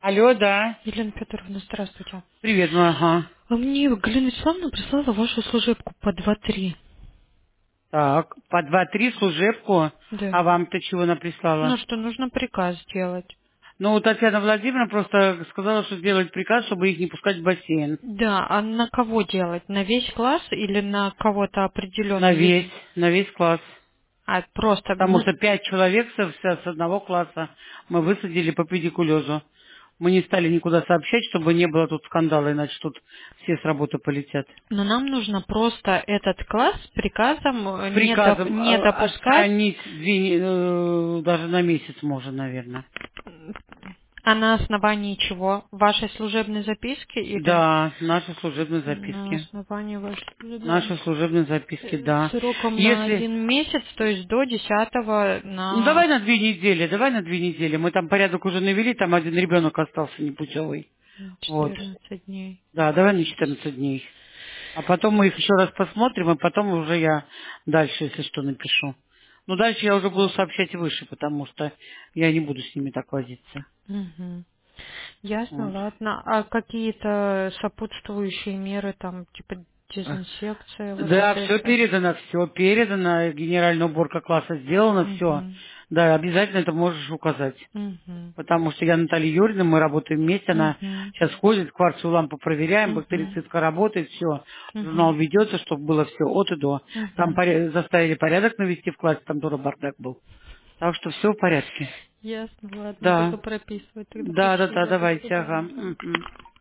Алло, да. Елена Петровна, здравствуйте. Привет, ну ага. А мне Галина Вячеславовна прислала вашу служебку по 2-3. Так, по 2-3 служебку. Да. А вам-то чего она Ну прислала? что, нужно приказ сделать. Ну, Татьяна Владимировна просто сказала, что сделать приказ, чтобы их не пускать в бассейн. Да, а на кого делать? На весь класс или на кого-то На определенный? весь, на весь класс. А просто, Потому что 5 человек с одного класса мы высадили по педикулезу. Мы не стали никуда сообщать, чтобы не было тут скандала, иначе тут все с работы полетят. но нам нужно просто этот класс приказом С приказом не допускать. отстранить даже на месяц можно, наверное. А на основании чего? Вашей служебной записки или Да, наши служебные на записки. основании вашей служебной? Наши служебные записки, да. Сроком на Если... 1 месяц, то есть до 10 Ну, на давай на 2 недели, давай на 2 недели. Мы там порядок уже навели, там один ребенок остался непутевый. Вот. 14 дней. Да, давай на 14 дней. А потом мы их еще раз посмотрим, и потом уже я дальше, если что, напишу. Ну, дальше я уже буду сообщать выше, потому что я не буду с ними так возиться. Мгм. Ясно, Вот. ладно. А какие-то сопутствующие меры, там, типа дезинсекция, вот Да, это все все? передано, генеральная уборка класса сделана, все. Угу. Да, обязательно это можешь указать. Угу. Потому что я Наталья Юрьевна, мы работаем вместе, она Угу. сейчас ходит, кварцевую лампу проверяем, Угу. бактерицидка работает, все. Журнал Угу. ведется, чтобы было все от и до. Там Угу. заставили порядок навести в классе, там тоже бардак был. Так что все в порядке. Ясно, ладно, Да. буду прописывать тогда. Да, да, да, Спасибо, до давайте, ага. свидания. Мгм.